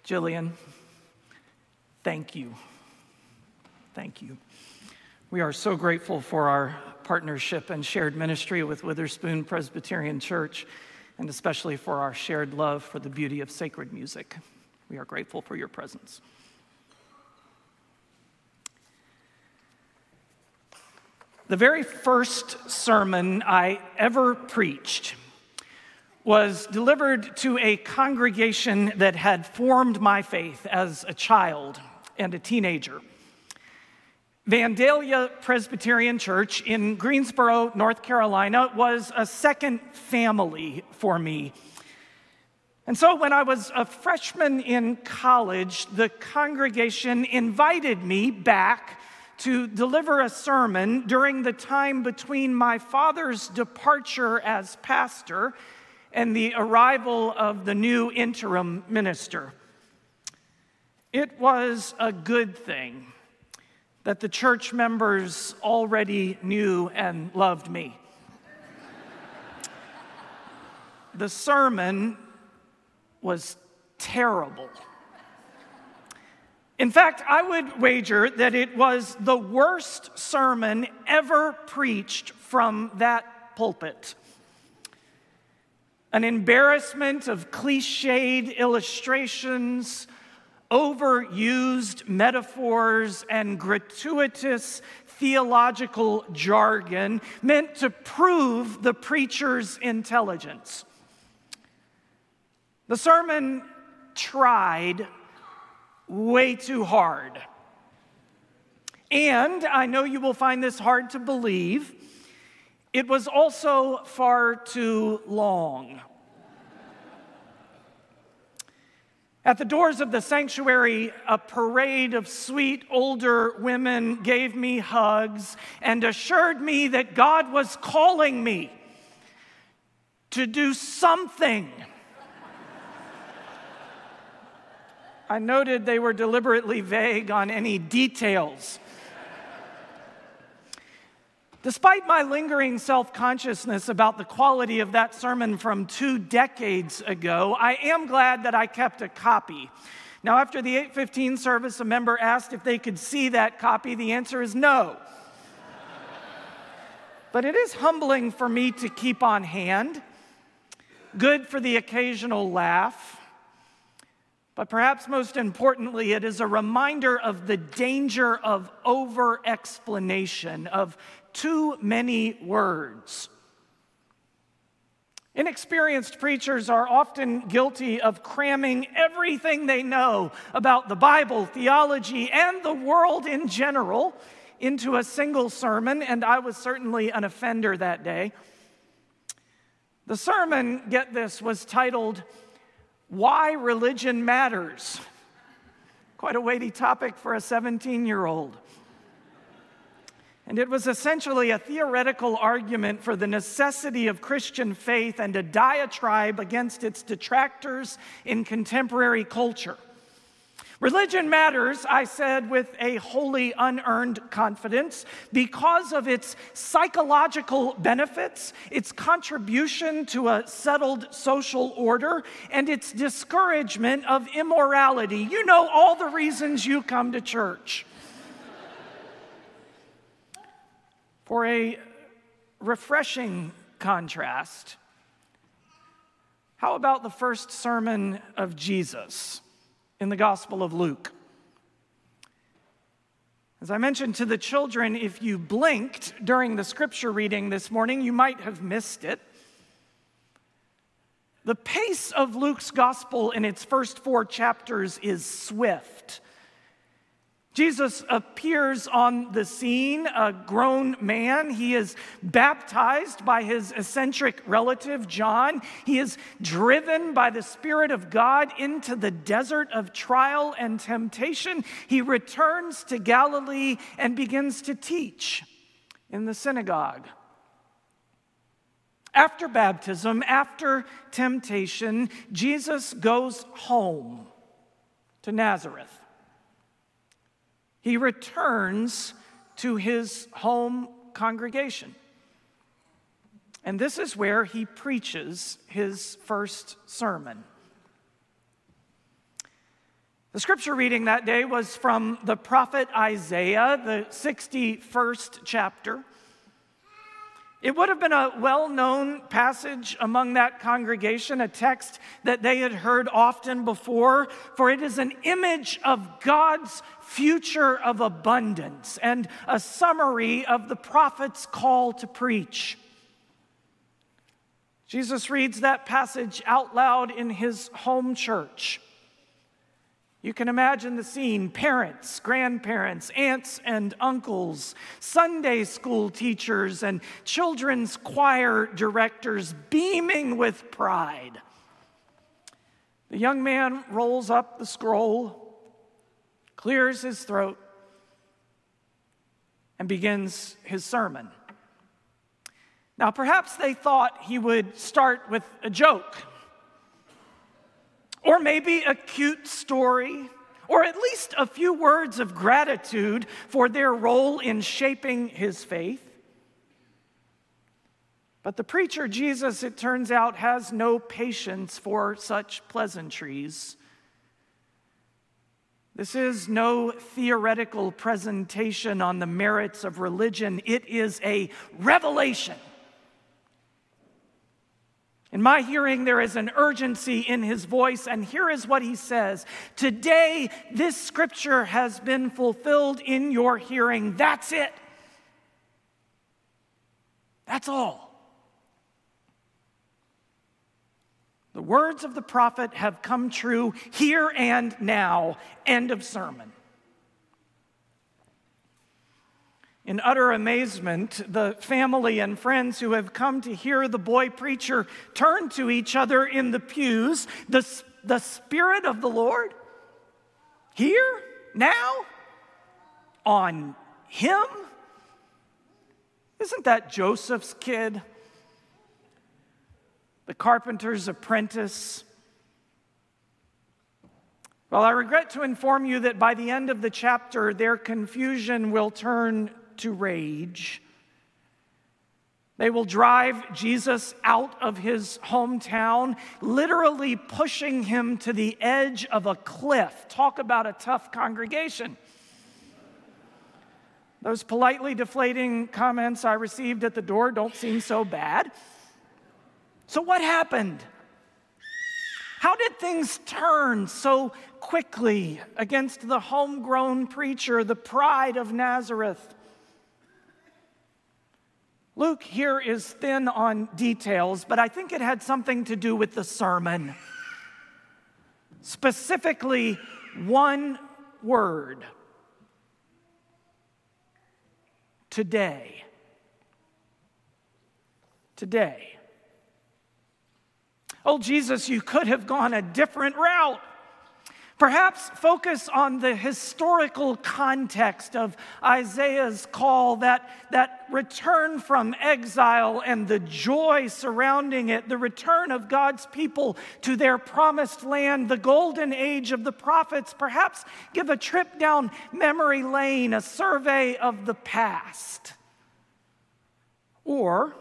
Jillian, thank you. Thank you. We are so grateful for our partnership and shared ministry with Witherspoon Presbyterian Church, and especially for our shared love for the beauty of sacred music. We are grateful for your presence. The very first sermon I ever preached was delivered to a congregation that had formed my faith as a child and a teenager. Vandalia Presbyterian Church in Greensboro, North Carolina, was a second family for me. And so when I was a freshman in college, the congregation invited me back to deliver a sermon during the time between my father's departure as pastor and the arrival of the new interim minister. It was a good thing that the church members already knew and loved me. The sermon was terrible. In fact, I would wager that it was the worst sermon ever preached from that pulpit. An embarrassment of cliched illustrations, overused metaphors, and gratuitous theological jargon meant to prove the preacher's intelligence. The sermon tried way too hard. And I know you will find this hard to believe, it was also far too long. At the doors of the sanctuary, a parade of sweet older women gave me hugs and assured me that God was calling me to do something. I noted they were deliberately vague on any details. Despite my lingering self-consciousness about the quality of that sermon from 2 decades ago, I am glad that I kept a copy. Now, after the 8:15 service, a member asked if they could see that copy. The answer is no. But it is humbling for me to keep on hand, good for the occasional laugh. But perhaps most importantly, it is a reminder of the danger of over-explanation, of too many words. Inexperienced preachers are often guilty of cramming everything they know about the Bible, theology, and the world in general into a single sermon, and I was certainly an offender that day. The sermon, get this, was titled, "Why Religion Matters." Quite a weighty topic for a 17-year-old. And it was essentially a theoretical argument for the necessity of Christian faith and a diatribe against its detractors in contemporary culture. Religion matters, I said with a wholly unearned confidence, because of its psychological benefits, its contribution to a settled social order, and its discouragement of immorality. You know all the reasons you come to church. For a refreshing contrast, how about the first sermon of Jesus in the Gospel of Luke? As I mentioned to the children, if you blinked during the scripture reading this morning, you might have missed it. The pace of Luke's Gospel in its first 4 chapters is swift. Jesus appears on the scene, a grown man. He is baptized by his eccentric relative, John. He is driven by the Spirit of God into the desert of trial and temptation. He returns to Galilee and begins to teach in the synagogue. After baptism, after temptation, Jesus goes home to Nazareth. He returns to his home congregation. And this is where he preaches his first sermon. The scripture reading that day was from the prophet Isaiah, the 61st chapter. It would have been a well-known passage among that congregation, a text that they had heard often before, for it is an image of God's future of abundance and a summary of the prophet's call to preach. Jesus reads that passage out loud in his home church. You can imagine the scene: parents, grandparents, aunts and uncles, Sunday school teachers, and children's choir directors beaming with pride. The young man rolls up the scroll, clears his throat, and begins his sermon. Now, perhaps they thought he would start with a joke, or maybe a cute story, or at least a few words of gratitude for their role in shaping his faith. But the preacher, Jesus, it turns out, has no patience for such pleasantries. This is no theoretical presentation on the merits of religion. It is a revelation. In my hearing, there is an urgency in his voice, and here is what he says: "Today, this scripture has been fulfilled in your hearing." That's it. That's all. The words of the prophet have come true here and now. End of sermon. In utter amazement, the family and friends who have come to hear the boy preacher turn to each other in the pews. The Spirit of the Lord? Here? Now? On him? Isn't that Joseph's kid? The carpenter's apprentice? Well, I regret to inform you that by the end of the chapter, their confusion will turn to rage. They will drive Jesus out of his hometown, literally pushing him to the edge of a cliff. Talk about a tough congregation. Those politely deflating comments I received at the door don't seem so bad. So what happened? How did things turn so quickly against the homegrown preacher, the pride of Nazareth? Luke here is thin on details, but I think it had something to do with the sermon. Specifically, one word: today. Today. Oh, Jesus, you could have gone a different route. Perhaps focus on the historical context of Isaiah's call, that return from exile and the joy surrounding it, the return of God's people to their promised land, the golden age of the prophets. Perhaps give a trip down memory lane, a survey of the past. Or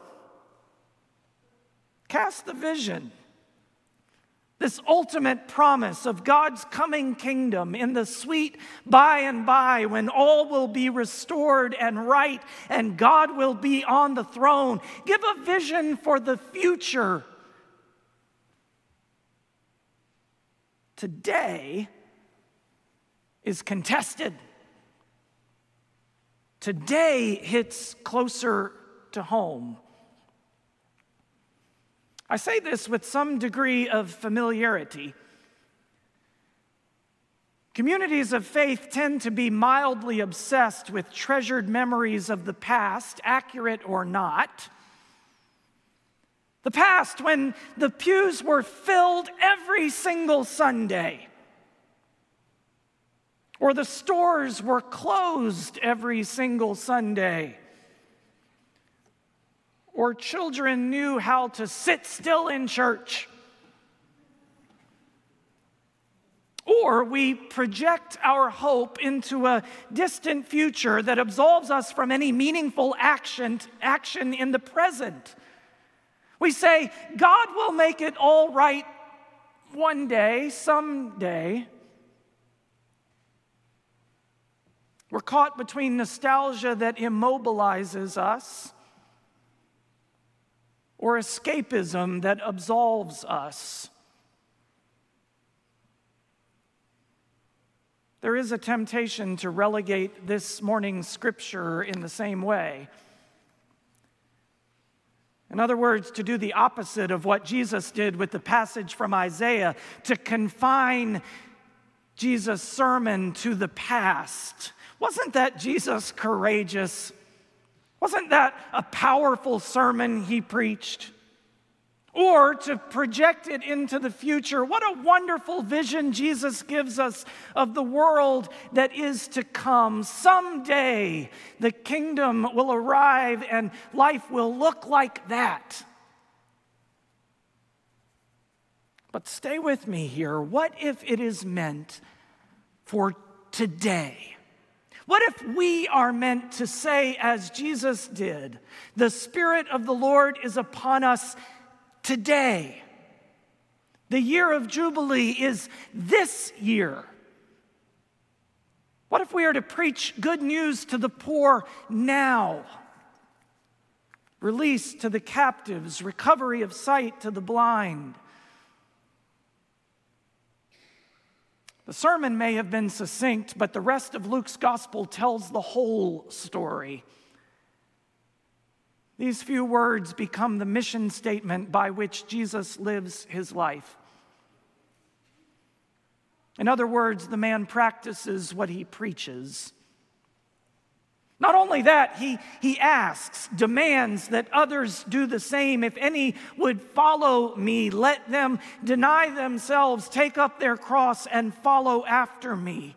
cast the vision. This ultimate promise of God's coming kingdom in the sweet by and by, when all will be restored and right and God will be on the throne. Give a vision for the future. Today is contested. Today hits closer to home. I say this with some degree of familiarity. Communities of faith tend to be mildly obsessed with treasured memories of the past, accurate or not. The past, when the pews were filled every single Sunday, or the stores were closed every single Sunday, or children knew how to sit still in church. Or we project our hope into a distant future that absolves us from any meaningful action in the present. We say, God will make it all right one day, someday. We're caught between nostalgia that immobilizes us or escapism that absolves us. There is a temptation to relegate this morning's scripture in the same way. In other words, to do the opposite of what Jesus did with the passage from Isaiah, to confine Jesus' sermon to the past. Wasn't that Jesus courageous? Wasn't that a powerful sermon he preached? Or to project it into the future. What a wonderful vision Jesus gives us of the world that is to come. Someday the kingdom will arrive and life will look like that. But stay with me here. What if it is meant for today? What if we are meant to say, as Jesus did, the Spirit of the Lord is upon us today? The year of Jubilee is this year. What if we are to preach good news to the poor now? Release to the captives, recovery of sight to the blind. The sermon may have been succinct, but the rest of Luke's gospel tells the whole story. These few words become the mission statement by which Jesus lives his life. In other words, the man practices what he preaches. Not only that, he asks, demands that others do the same. If any would follow me, let them deny themselves, take up their cross, and follow after me.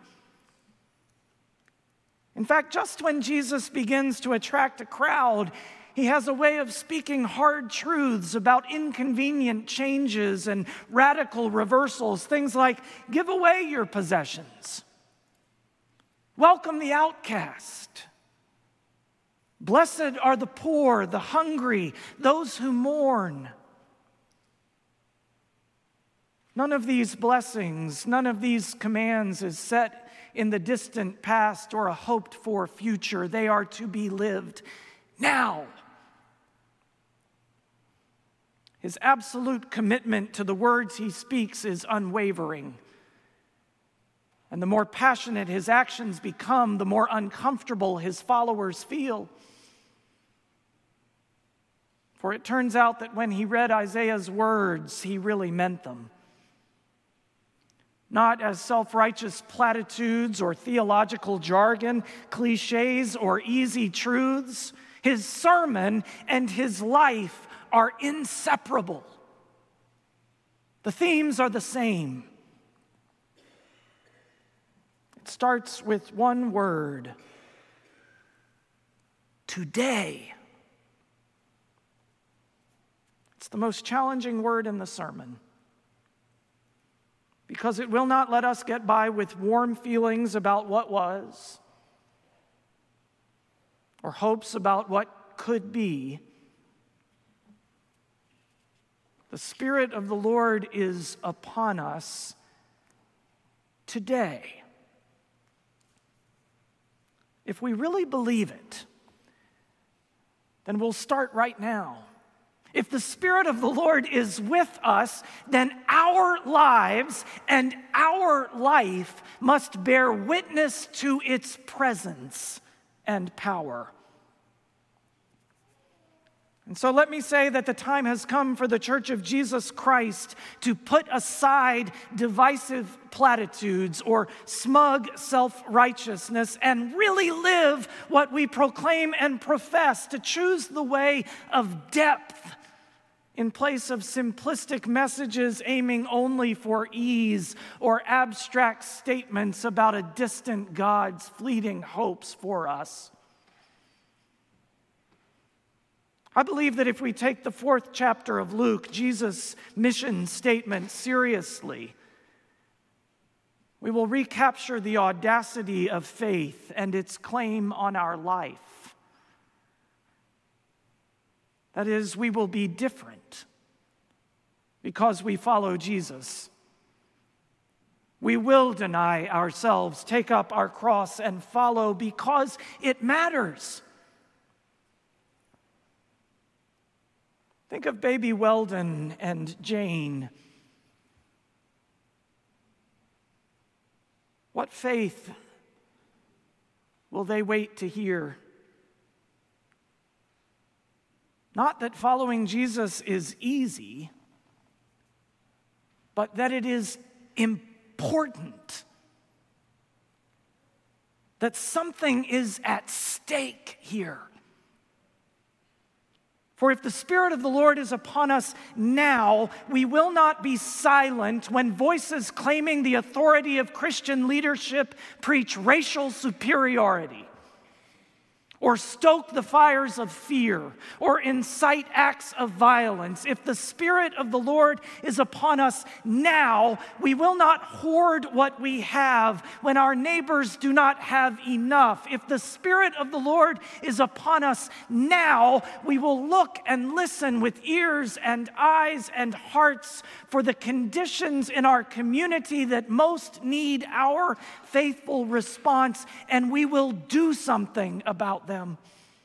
In fact, just when Jesus begins to attract a crowd, he has a way of speaking hard truths about inconvenient changes and radical reversals. Things like, give away your possessions. Welcome the outcast. Blessed are the poor, the hungry, those who mourn. None of these blessings, none of these commands is set in the distant past or a hoped-for future. They are to be lived now. His absolute commitment to the words he speaks is unwavering. And the more passionate his actions become, the more uncomfortable his followers feel. For it turns out that when he read Isaiah's words, he really meant them. Not as self-righteous platitudes or theological jargon, cliches or easy truths. His sermon and his life are inseparable. The themes are the same. It starts with one word: today. It's the most challenging word in the sermon because it will not let us get by with warm feelings about what was or hopes about what could be. The Spirit of the Lord is upon us today. If we really believe it, then we'll start right now. If the Spirit of the Lord is with us, then our lives and our life must bear witness to its presence and power. And so let me say that the time has come for the Church of Jesus Christ to put aside divisive platitudes or smug self-righteousness and really live what we proclaim and profess, to choose the way of depth in place of simplistic messages aiming only for ease or abstract statements about a distant God's fleeting hopes for us. I believe that if we take the 4th chapter of Luke, Jesus' mission statement, seriously, we will recapture the audacity of faith and its claim on our life. That is, we will be different because we follow Jesus. We will deny ourselves, take up our cross, and follow because it matters. Think of baby Weldon and Jane. What faith will they wait to hear? Not that following Jesus is easy, but that it is important. That something is at stake here. For if the Spirit of the Lord is upon us now, we will not be silent when voices claiming the authority of Christian leadership preach racial superiority, or stoke the fires of fear, or incite acts of violence. If the Spirit of the Lord is upon us now, we will not hoard what we have when our neighbors do not have enough. If the Spirit of the Lord is upon us now, we will look and listen with ears and eyes and hearts for the conditions in our community that most need our faithful response, and we will do something about them.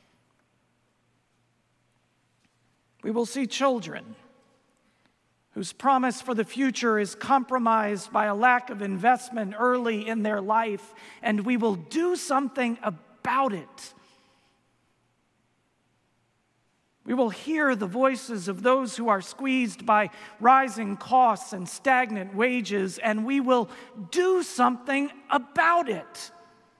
We will see children whose promise for the future is compromised by a lack of investment early in their life, and we will do something about it. We will hear the voices of those who are squeezed by rising costs and stagnant wages, and we will do something about it.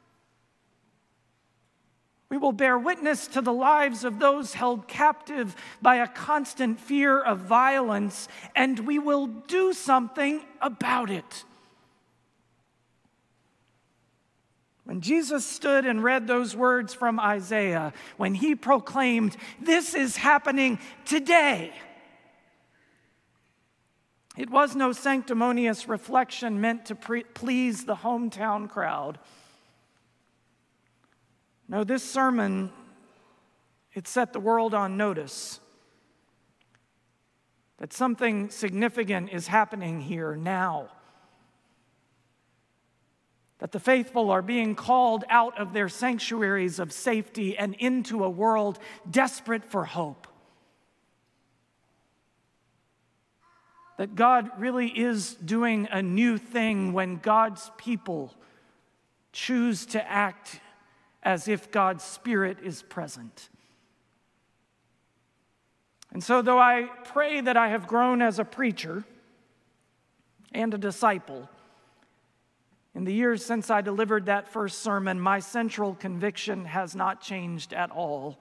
We will bear witness to the lives of those held captive by a constant fear of violence, and we will do something about it. When Jesus stood and read those words from Isaiah, when he proclaimed, "This is happening today," it was no sanctimonious reflection meant to please the hometown crowd. No, this sermon, it set the world on notice that something significant is happening here now. That the faithful are being called out of their sanctuaries of safety and into a world desperate for hope. That God really is doing a new thing when God's people choose to act as if God's Spirit is present. And so, though I pray that I have grown as a preacher and a disciple, in the years since I delivered that first sermon, my central conviction has not changed at all.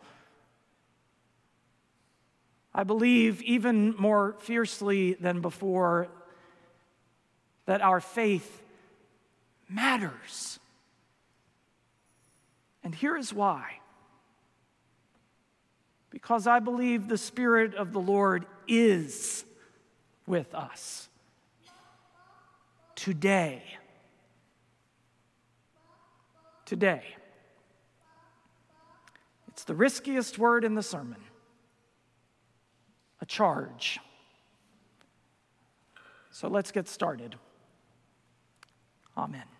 I believe even more fiercely than before that our faith matters. And here is why. Because I believe the Spirit of the Lord is with us today. Today. It's the riskiest word in the sermon. A charge. So let's get started. Amen.